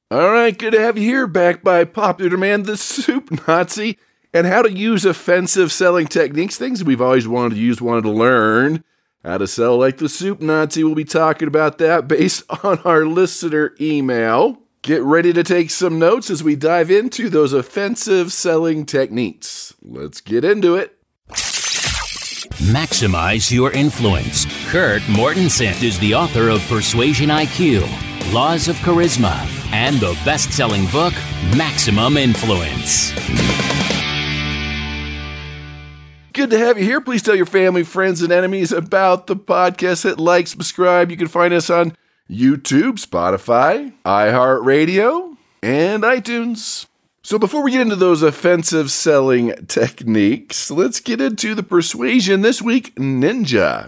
All right, good to have you here, back by popular demand, the Soup Nazi, and how to use offensive selling techniques, things we've always wanted to use, wanted to learn. How to sell like the Soup Nazi, we'll be talking about that based on our listener email. Get ready to take some notes as we dive into those offensive selling techniques. Let's get into it. Maximize your influence. Kurt Mortensen is the author of Persuasion IQ, Laws of Charisma, and the best-selling book, Maximum Influence. Good to have you here. Please tell your family, friends, and enemies about the podcast. Hit like, subscribe. You can find us on YouTube, Spotify, iHeartRadio, and iTunes. So before we get into those offensive selling techniques, let's get into the persuasion this week, ninja.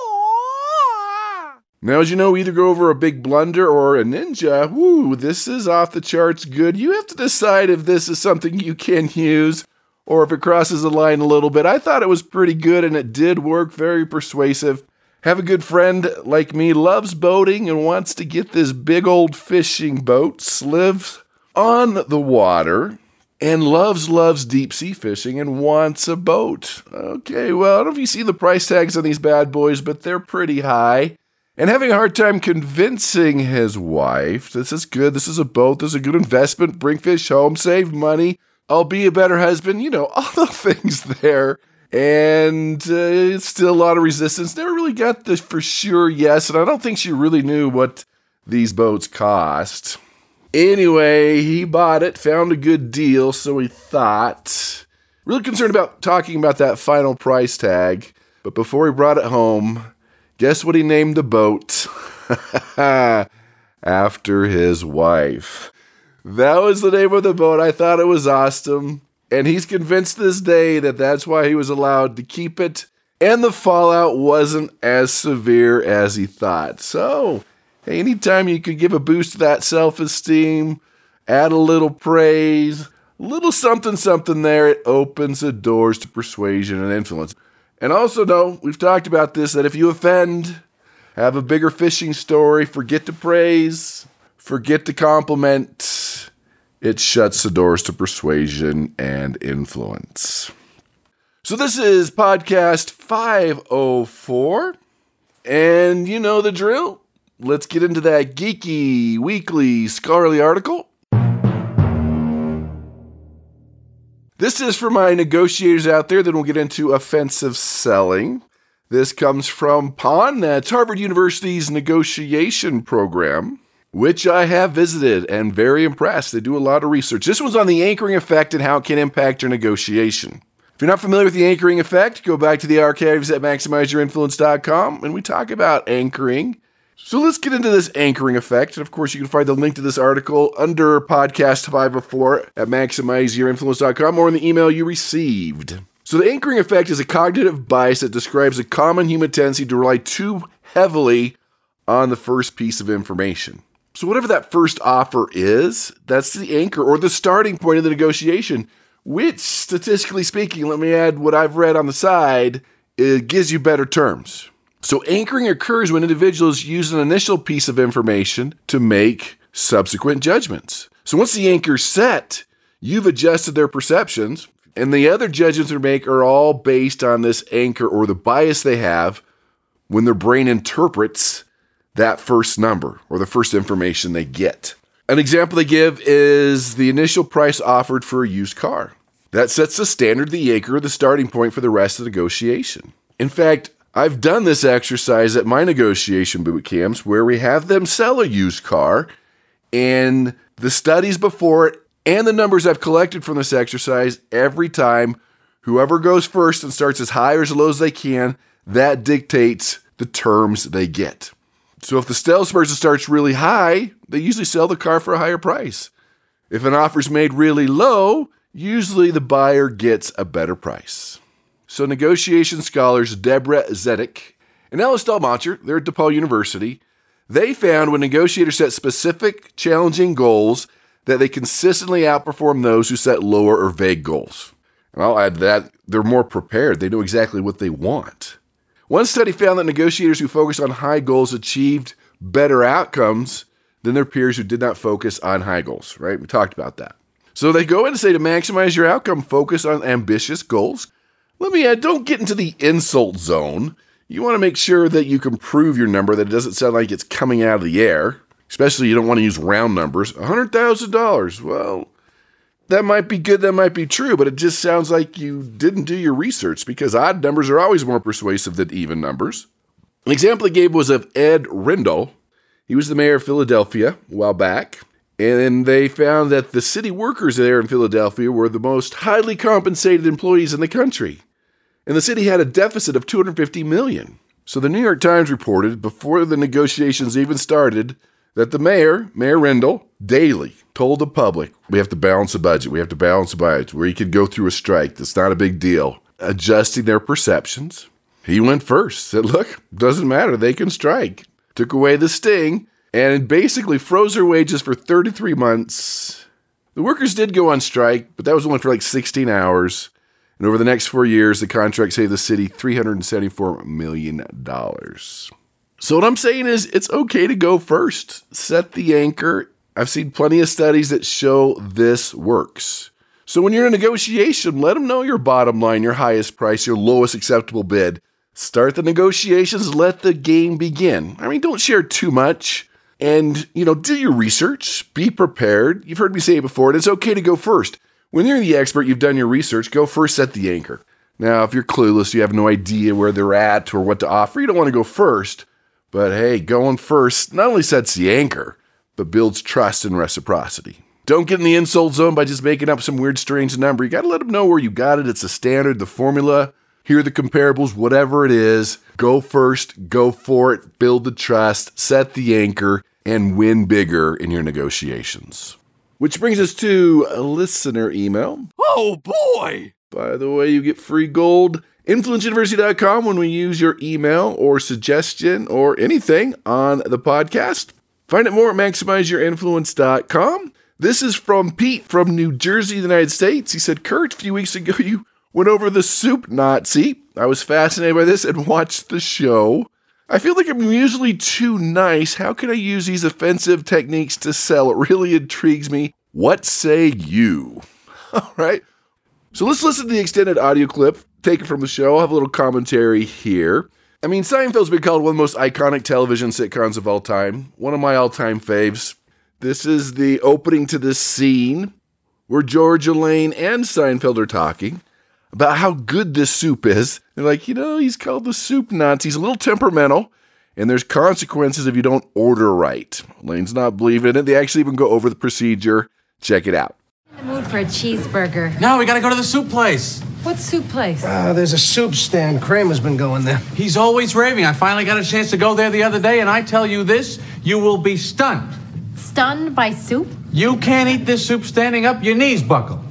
Now, as you know, we either go over a big blunder or a ninja. Woo, this is off the charts good. You have to decide if this is something you can use or if it crosses the line a little bit. I thought it was pretty good and it did work, very persuasive. Have a good friend like me, loves boating and wants to get this big old fishing boat, lives on the water, and loves deep sea fishing and wants a boat. Okay, well, I don't know if you see the price tags on these bad boys, but they're pretty high. And having a hard time convincing his wife, this is good, this is a boat, this is a good investment, bring fish home, save money, I'll be a better husband, all the things there. And it's still a lot of resistance. Never really got the for sure yes, and I don't think she really knew what these boats cost. Anyway, he bought it, found a good deal, so he thought. Really concerned about talking about that final price tag, but before he brought it home, guess what he named the boat? After his wife. That was the name of the boat. I thought it was awesome. And he's convinced this day that that's why he was allowed to keep it. And the fallout wasn't as severe as he thought. So, hey, anytime you could give a boost to that self-esteem, add a little praise, a little something there, it opens the doors to persuasion and influence. And also know, we've talked about this, that if you offend, have a bigger fishing story, forget to praise, forget to compliment, it shuts the doors to persuasion and influence. So this is podcast 504, and you know the drill. Let's get into that geeky, weekly, scholarly article. This is for my negotiators out there that will get into offensive selling. This comes from PON, that's Harvard University's negotiation program, which I have visited and very impressed. They do a lot of research. This one's on the anchoring effect and how it can impact your negotiation. If you're not familiar with the anchoring effect, go back to the archives at MaximizeYourInfluence.com, and we talk about anchoring. So let's get into this anchoring effect. And of course, you can find the link to this article under podcast 504 at MaximizeYourInfluence.com or in the email you received. So the anchoring effect is a cognitive bias that describes a common human tendency to rely too heavily on the first piece of information. So whatever that first offer is, that's the anchor or the starting point of the negotiation, which, statistically speaking, let me add what I've read on the side, it gives you better terms. So anchoring occurs when individuals use an initial piece of information to make subsequent judgments. So once the anchor's set, you've adjusted their perceptions, and the other judgments they make are all based on this anchor or the bias they have when their brain interprets that first number or the first information they get. An example they give is the initial price offered for a used car. That sets the standard, the anchor, the starting point for the rest of the negotiation. In fact, I've done this exercise at my negotiation boot camps where we have them sell a used car, and the studies before it and the numbers I've collected from this exercise, every time whoever goes first and starts as high or as low as they can, that dictates the terms they get. So if the salesperson starts really high, they usually sell the car for a higher price. If an offer is made really low, usually the buyer gets a better price. So negotiation scholars Deborah Zedek and Alice Delmonter, they're at DePaul University, they found when negotiators set specific, challenging goals that they consistently outperform those who set lower or vague goals. And I'll add that they're more prepared. They know exactly what they want. One study found that negotiators who focused on high goals achieved better outcomes than their peers who did not focus on high goals, right? We talked about that. So they go in and say to maximize your outcome, focus on ambitious goals. Let me add, don't get into the insult zone. You want to make sure that you can prove your number, that it doesn't sound like it's coming out of the air. Especially you don't want to use round numbers. $100,000. Well, that might be good, that might be true, but it just sounds like you didn't do your research because odd numbers are always more persuasive than even numbers. An example he gave was of Ed Rendell. He was the mayor of Philadelphia a while back, and they found that the city workers there in Philadelphia were the most highly compensated employees in the country. And the city had a deficit of $250 million. So the New York Times reported, before the negotiations even started, that the Mayor Rendell, daily told the public, we have to balance the budget, where you could go through a strike. That's not a big deal. Adjusting their perceptions. He went first, said, look, doesn't matter, they can strike. Took away the sting, and basically froze their wages for 33 months. The workers did go on strike, but that was only for like 16 hours. And over the next 4 years, the contract saved the city $374 million. So what I'm saying is it's okay to go first. Set the anchor. I've seen plenty of studies that show this works. So when you're in a negotiation, let them know your bottom line, your highest price, your lowest acceptable bid. Start the negotiations. Let the game begin. I mean, don't share too much. And, do your research. Be prepared. You've heard me say it before, and it's okay to go first. When you're the expert, you've done your research, go first, set the anchor. Now, if you're clueless, you have no idea where they're at or what to offer, you don't want to go first. But hey, going first not only sets the anchor, but builds trust and reciprocity. Don't get in the insult zone by just making up some weird, strange number. You got to let them know where you got it. It's the standard, the formula. Here are the comparables, whatever it is. Go first, go for it, build the trust, set the anchor, and win bigger in your negotiations. Which brings us to a listener email. Oh, boy! By the way, you get free gold. InfluenceUniversity.com when we use your email or suggestion or anything on the podcast. Find out more at MaximizeYourInfluence.com. This is from Pete from New Jersey, the United States. He said, Kurt, a few weeks ago you went over the soup Nazi. I was fascinated by this and watched the show. I feel like I'm usually too nice. How can I use these offensive techniques to sell? It really intrigues me. What say you? All right. So let's listen to the extended audio clip taken from the show. I'll have a little commentary here. I mean, Seinfeld's been called one of the most iconic television sitcoms of all time. One of my all-time faves. This is the opening to this scene where George, Elaine, and Seinfeld are talking about how good this soup is. They're like, he's called the soup Nazi. He's a little temperamental, and there's consequences if you don't order right. Elaine's not believing it. They actually even go over the procedure. Check it out. In the mood for a cheeseburger. No, we gotta go to the soup place. What soup place? There's a soup stand. Kramer's been going there. He's always raving. I finally got a chance to go there the other day, and I tell you this, you will be stunned. Stunned by soup? You can't eat this soup standing up, your knees buckle.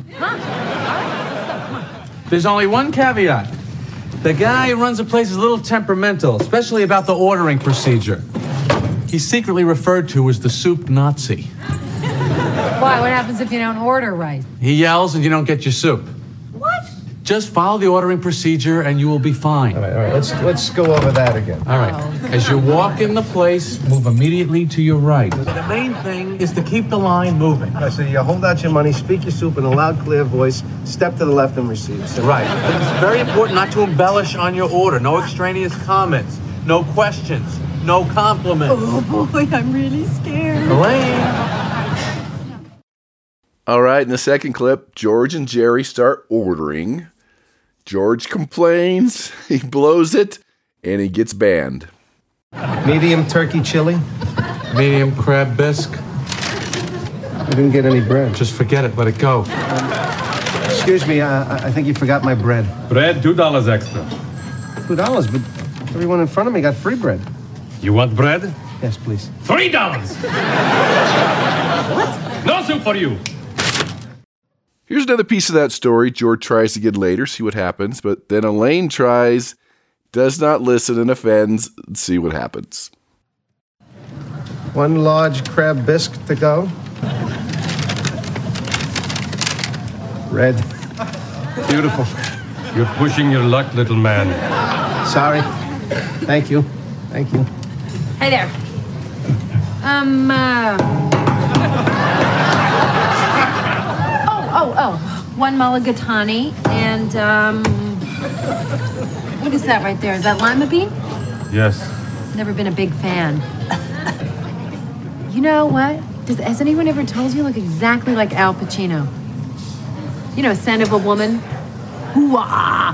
There's only one caveat. The guy who runs the place is a little temperamental, especially about the ordering procedure. He's secretly referred to as the soup Nazi. Why? What happens if you don't order right? He yells and you don't get your soup. What? Just follow the ordering procedure and you will be fine. All right. Let's go over that again. All right. As you walk in the place, move immediately to your right. The main thing is to keep the line moving. All right, so you hold out your money, speak your soup in a loud, clear voice, step to the left and receive. So Right. But it's very important not to embellish on your order. No extraneous comments. No questions. No compliments. Oh boy, I'm really scared. Elaine. All right, in the second clip, George and Jerry start ordering. George complains, he blows it, and he gets banned. medium turkey chili. Medium crab bisque. I didn't get any bread. Just forget it. Let it go. Excuse me, I think you forgot my bread. Bread, $2 extra. $2, but everyone in front of me got free bread. You want bread? Yes, please. $3. What? No soup for you. Here's another piece of that story. George tries to get later, see what happens, but then Elaine tries, does not listen and offends. See what happens. One large crab bisque to go. Red. Beautiful. You're pushing your luck, little man. Sorry. Thank you. Thank you. Hey there. One mulligatawny and, what is that right there? Is that lima bean? Yes. Never been a big fan. You know what? Has anyone ever told you look exactly like Al Pacino? You know, Scent of a Woman? Hoo-ah!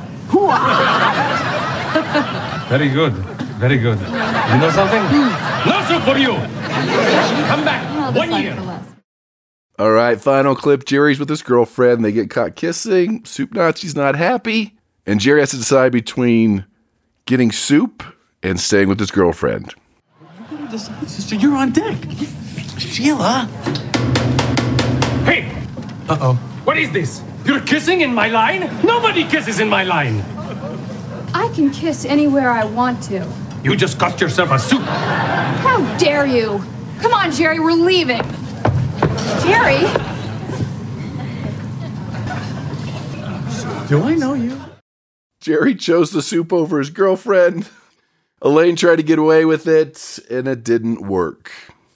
Hoo-ah! Very good. Very good. You know something? No soup for you! Come back. 1 year. All right, final clip. Jerry's with his girlfriend. They get caught kissing. Soup Nazi's not happy. And Jerry has to decide between getting soup and staying with his girlfriend. Sister, you're on deck. Sheila. Hey! Uh-oh. What is this? You're kissing in my line? Nobody kisses in my line. I can kiss anywhere I want to. You just cost yourself a soup. How dare you? Come on, Jerry, we're leaving. Jerry? Do I know you? Jerry chose the soup over his girlfriend. Elaine tried to get away with it, and it didn't work.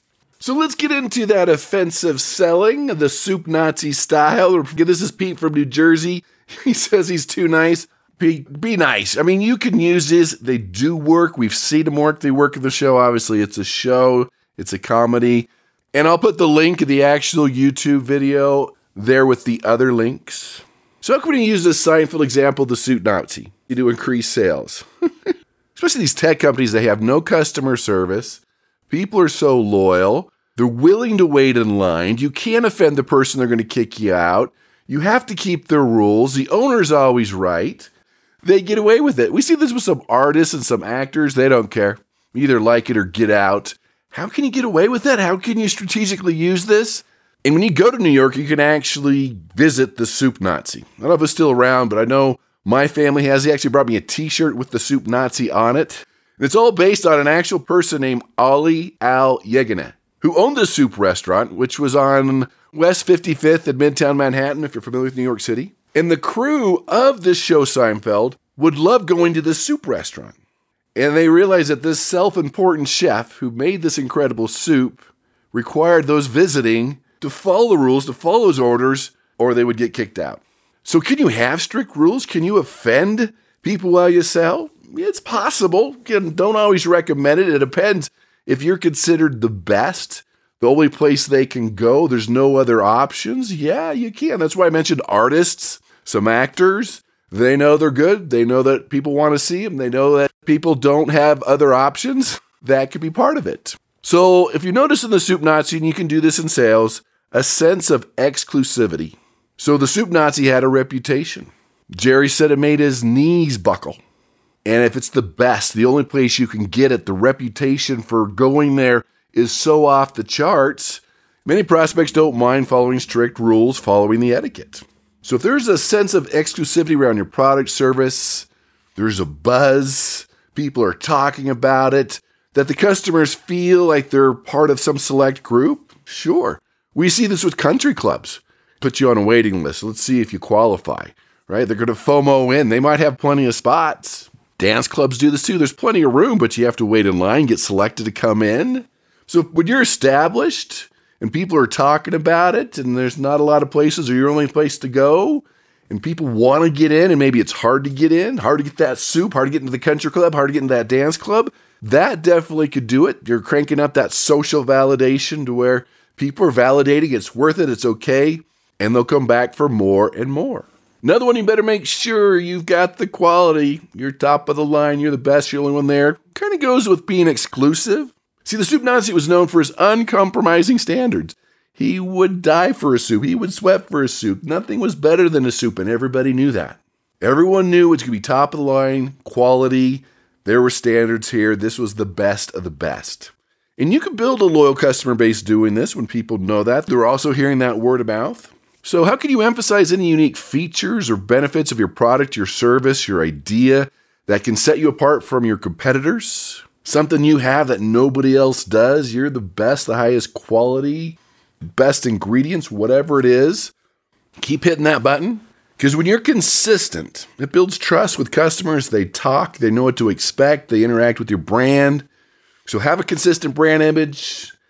So let's get into that offensive selling, the Soup Nazi style. This is Pete from New Jersey. He says he's too nice. Pete, be nice. I mean, you can use this. They do work. We've seen them work. They work in the show. Obviously, it's a show. It's a comedy. And I'll put the link of the actual YouTube video there with the other links. So how can we use this Seinfeld example, the Soup Nazi, to increase sales? Especially these tech companies, they have no customer service. People are so loyal. They're willing to wait in line. You can't offend the person, they're going to kick you out. You have to keep their rules. The owner's always right. They get away with it. We see this with some artists and some actors. They don't care. Either like it or get out. How can you get away with that? How can you strategically use this? And when you go to New York, you can actually visit the Soup Nazi. I don't know if it's still around, but I know my family has. He actually brought me a t-shirt with the Soup Nazi on it. And it's all based on an actual person named Ollie Al Yeganeh, who owned the soup restaurant, which was on West 55th in Midtown Manhattan, if you're familiar with New York City. And the crew of this show, Seinfeld, would love going to this soup restaurant. And they realized that this self-important chef who made this incredible soup required those visiting to follow the rules, to follow his orders, or they would get kicked out. So can you have strict rules? Can you offend people while you sell? It's possible. Again, don't always recommend it. It depends if you're considered the best, the only place they can go, there's no other options. Yeah, you can. That's why I mentioned artists, some actors. They know they're good. They know that people want to see them. They know that people don't have other options. That could be part of it. So if you notice in the Soup Nazi, and you can do this in sales, a sense of exclusivity. So the Soup Nazi had a reputation. Jerry said it made his knees buckle. And if it's the best, the only place you can get it, the reputation for going there is so off the charts, many prospects don't mind following strict rules, following the etiquette. So if there's a sense of exclusivity around your product, service, there's a buzz, people are talking about it, that the customers feel like they're part of some select group, sure. We see this with country clubs. Put you on a waiting list. Let's see if you qualify, right? They're going to FOMO in. They might have plenty of spots. Dance clubs do this too. There's plenty of room, but you have to wait in line, get selected to come in. So when you're established and people are talking about it and there's not a lot of places or your only place to go and people want to get in and maybe it's hard to get in, hard to get that soup, hard to get into the country club, hard to get into that dance club, that definitely could do it. You're cranking up that social validation to where people are validating it's worth it, it's okay, and they'll come back for more and more. Another one, you better make sure you've got the quality. You're top of the line. You're the best. You're the only one there. Kind of goes with being exclusive. See, the Soup Nazi was known for his uncompromising standards. He would die for a soup. He would sweat for a soup. Nothing was better than a soup, and everybody knew that. Everyone knew it was going to be top of the line, quality. There were standards here. This was the best of the best. And you can build a loyal customer base doing this when people know that. They're also hearing that word of mouth. So how can you emphasize any unique features or benefits of your product, your service, your idea that can set you apart from your competitors? Something you have that nobody else does. You're the best, the highest quality, best ingredients, whatever it is. Keep hitting that button. Because when you're consistent, it builds trust with customers. They talk, they know what to expect, they interact with your brand. So have a consistent brand image,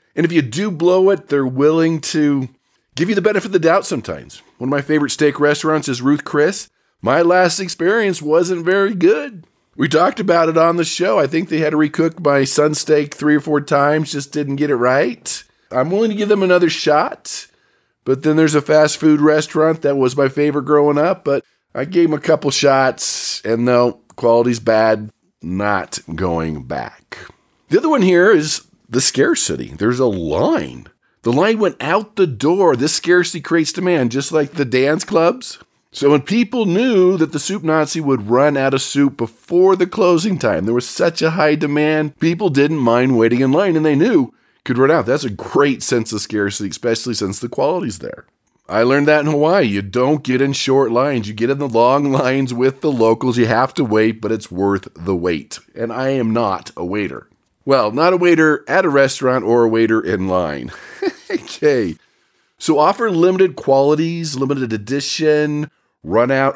And if you do blow it, they're willing to give you the benefit of the doubt sometimes. One of my favorite steak restaurants is Ruth Chris. My last experience wasn't very good. We talked about it on the show. I think they had to recook my sun steak 3 or 4 times, just didn't get it right. I'm willing to give them another shot. But then there's a fast food restaurant that was my favorite growing up, but I gave them a couple shots, and no, quality's bad, not going back. The other one here is the scarcity. There's a line. The line went out the door. This scarcity creates demand, just like the dance clubs. So when people knew that the Soup Nazi would run out of soup before the closing time, there was such a high demand, people didn't mind waiting in line, and they knew could run out. That's a great sense of scarcity, especially since the quality's there. I learned that in Hawaii. You don't get in short lines. You get in the long lines with the locals. You have to wait, but it's worth the wait. And I am not a waiter. Well, not a waiter at a restaurant or a waiter in line. Okay. So offer limited qualities, limited edition, run out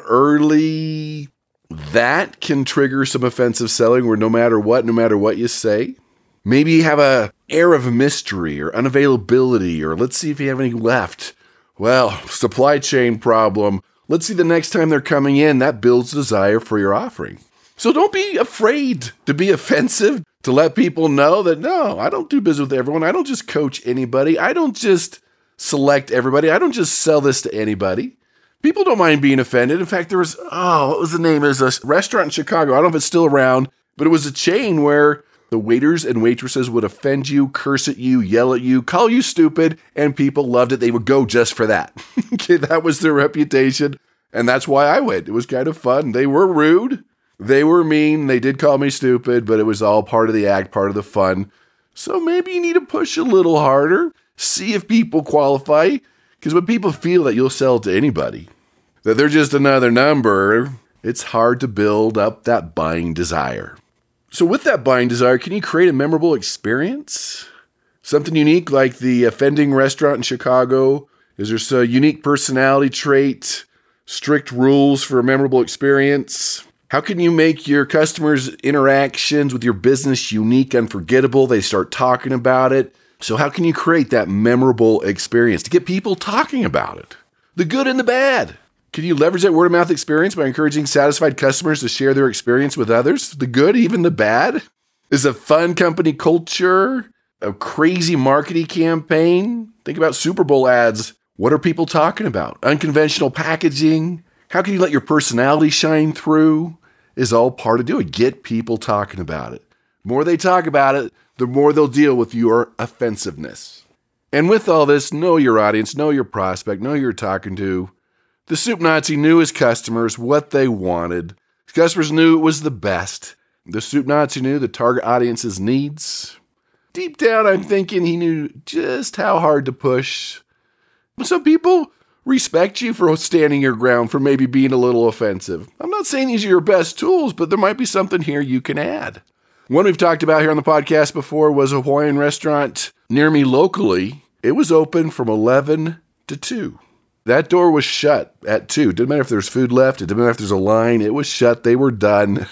early. That can trigger some offensive selling where no matter what you say, maybe you have a air of mystery or unavailability, or let's see if you have any left. Well, supply chain problem. Let's see the next time they're coming in. That builds desire for your offering. So don't be afraid to be offensive, to let people know that, no, I don't do business with everyone. I don't just coach anybody. I don't just select everybody. I don't just sell this to anybody. People don't mind being offended. In fact, there was, what was the name? It was a restaurant in Chicago. I don't know if it's still around, but it was a chain where the waiters and waitresses would offend you, curse at you, yell at you, call you stupid, and people loved it. They would go just for that. Okay, that was their reputation, and that's why I went. It was kind of fun. They were rude. They were mean. They did call me stupid, but it was all part of the act, part of the fun. So maybe you need to push a little harder, see if people qualify, because when people feel that you'll sell to anybody, that they're just another number, it's hard to build up that buying desire. So with that buying desire, can you create a memorable experience? Something unique like the offending restaurant in Chicago? Is there some unique personality trait? Strict rules for a memorable experience? How can you make your customers' interactions with your business unique, unforgettable? They start talking about it. So how can you create that memorable experience to get people talking about it? The good and the bad. Can you leverage that word-of-mouth experience by encouraging satisfied customers to share their experience with others? The good, even the bad? Is a fun company culture? A crazy marketing campaign? Think about Super Bowl ads. What are people talking about? Unconventional packaging? How can you let your personality shine through? Is all part of doing. Get people talking about it. The more they talk about it, the more they'll deal with your offensiveness. And with all this, know your audience, know your prospect, know who you're talking to. The Soup Nazi knew his customers, what they wanted. His customers knew it was the best. The Soup Nazi knew the target audience's needs. Deep down, I'm thinking he knew just how hard to push. Some people respect you for standing your ground, for maybe being a little offensive. I'm not saying these are your best tools, but there might be something here you can add. One we've talked about here on the podcast before was a Hawaiian restaurant near me locally. It was open from 11 to 2. That door was shut at 2. Didn't matter if there's food left. It didn't matter if there's a line. It was shut. They were done.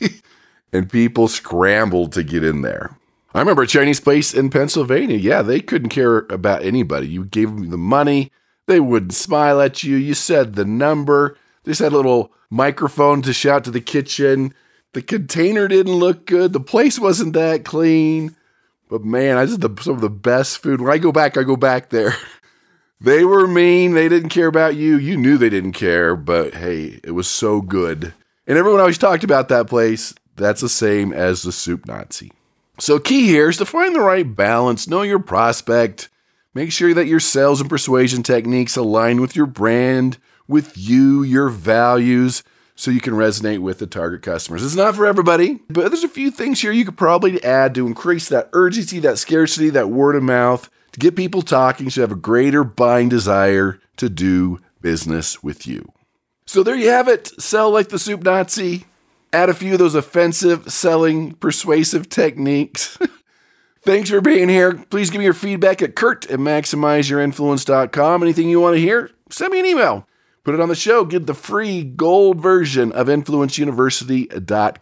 And people scrambled to get in there. I remember a Chinese place in Pennsylvania. Yeah, they couldn't care about anybody. You gave them the money. They wouldn't smile at you. You said the number. They just had a little microphone to shout to the kitchen. The container didn't look good. The place wasn't that clean. But man, this is some of the best food. When I go back there. They were mean. They didn't care about you. You knew they didn't care, but hey, it was so good. And everyone always talked about that place. That's the same as the Soup Nazi. So key here is to find the right balance. Know your prospect. Make sure that your sales and persuasion techniques align with your brand, with you, your values, so you can resonate with the target customers. It's not for everybody, but there's a few things here you could probably add to increase that urgency, that scarcity, that word of mouth, to get people talking so you have a greater buying desire to do business with you. So there you have it. Sell like the Soup Nazi. Add a few of those offensive, selling, persuasive techniques. Thanks for being here. Please give me your feedback at kurt@maximizeyourinfluence.com. Anything you want to hear, send me an email. Put it on the show. Get the free gold version of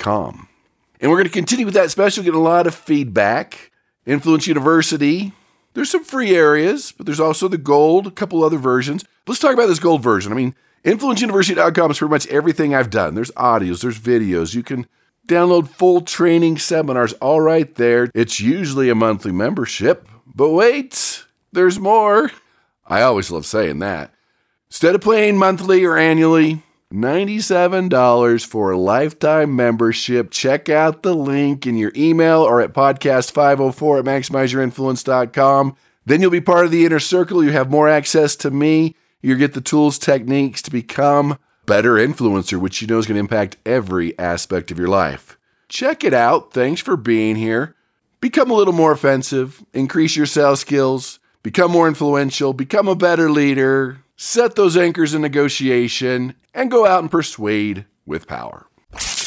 influenceuniversity.com. And we're going to continue with that special, getting a lot of feedback. Influence University There's some free areas, but there's also the gold, a couple other versions. Let's talk about this gold version. I mean, InfluenceUniversity.com is pretty much everything I've done. There's audios, there's videos. You can download full training seminars all right there. It's usually a monthly membership, but wait, there's more. I always love saying that. Instead of paying monthly or annually, $97 for a lifetime membership. Check out the link in your email or at podcast504 at maximizeyourinfluence.com. Then you'll be part of the inner circle. You have more access to me. You get the tools, techniques to become a better influencer, which you know is going to impact every aspect of your life. Check it out. Thanks for being here. Become a little more offensive. Increase your sales skills. Become more influential. Become a better leader. Set those anchors in negotiation and go out and persuade with power.